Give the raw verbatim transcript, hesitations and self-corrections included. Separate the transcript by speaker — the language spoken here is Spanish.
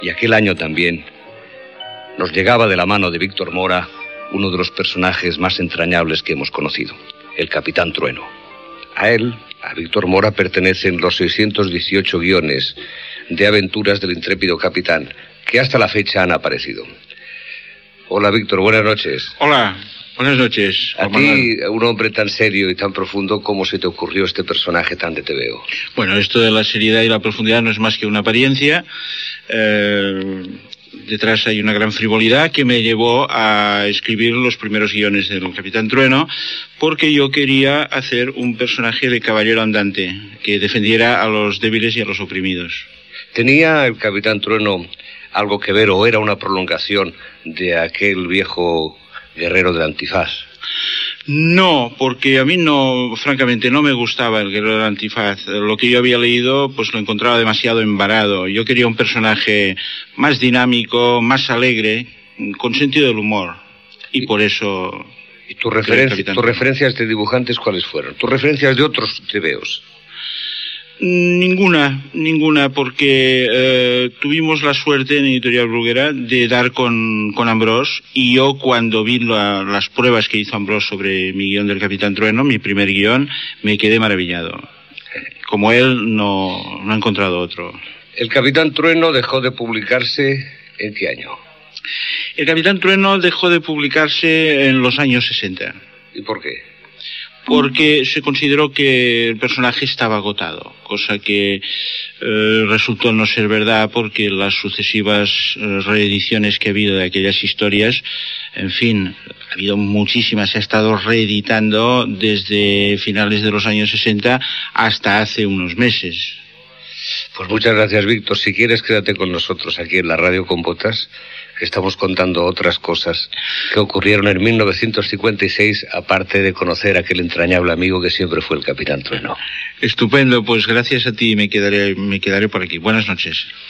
Speaker 1: Y aquel año también nos llegaba de la mano de Víctor Mora uno de los personajes más entrañables que hemos conocido, el Capitán Trueno. A él, a Víctor Mora, pertenecen los seiscientos dieciocho guiones de aventuras del intrépido capitán que hasta la fecha han aparecido. Hola, Víctor, buenas noches.
Speaker 2: Hola, buenas noches.
Speaker 1: A ti, un hombre tan serio y tan profundo, ¿cómo se te ocurrió este personaje tan de tebeo?
Speaker 2: Bueno, esto de la seriedad y la profundidad no es más que una apariencia. Eh, detrás hay una gran frivolidad que me llevó a escribir los primeros guiones del Capitán Trueno, porque yo quería hacer un personaje de caballero andante que defendiera a los débiles y a los oprimidos.
Speaker 1: ¿Tenía el Capitán Trueno algo que ver o era una prolongación de aquel viejo guerrero del antifaz?
Speaker 2: No, porque a mí no, francamente, no me gustaba el guerrero del antifaz. Lo que yo había leído, pues lo encontraba demasiado embarado. Yo quería un personaje más dinámico, más alegre, con sentido del humor. Y, y por eso...
Speaker 1: ¿Y tus referen tu referencias de dibujantes cuáles fueron? ¿Tus referencias de otros tebeos?
Speaker 2: Ninguna, ninguna, porque eh, tuvimos la suerte en Editorial Bruguera de dar con, con Ambrós, y yo cuando vi la, las pruebas que hizo Ambrós sobre mi guión del Capitán Trueno, mi primer guión, me quedé maravillado. Como él, no, no he encontrado otro.
Speaker 1: ¿El Capitán Trueno dejó de publicarse en qué año?
Speaker 2: El Capitán Trueno dejó de publicarse en los años sesenta.
Speaker 1: ¿Y por qué?
Speaker 2: Porque se consideró que el personaje estaba agotado, cosa que eh, resultó no ser verdad, porque las sucesivas eh, reediciones que ha habido de aquellas historias, en fin, ha habido muchísimas, se ha estado reeditando desde finales de los años sesenta hasta hace unos meses.
Speaker 1: Pues muchas gracias, Víctor. Si quieres, quédate con nosotros aquí en la radio con Botas, que estamos contando otras cosas que ocurrieron en mil novecientos cincuenta y seis, aparte de conocer a aquel entrañable amigo que siempre fue el Capitán Trueno.
Speaker 2: Estupendo, pues gracias a ti me quedaré, me quedaré por aquí. Buenas noches.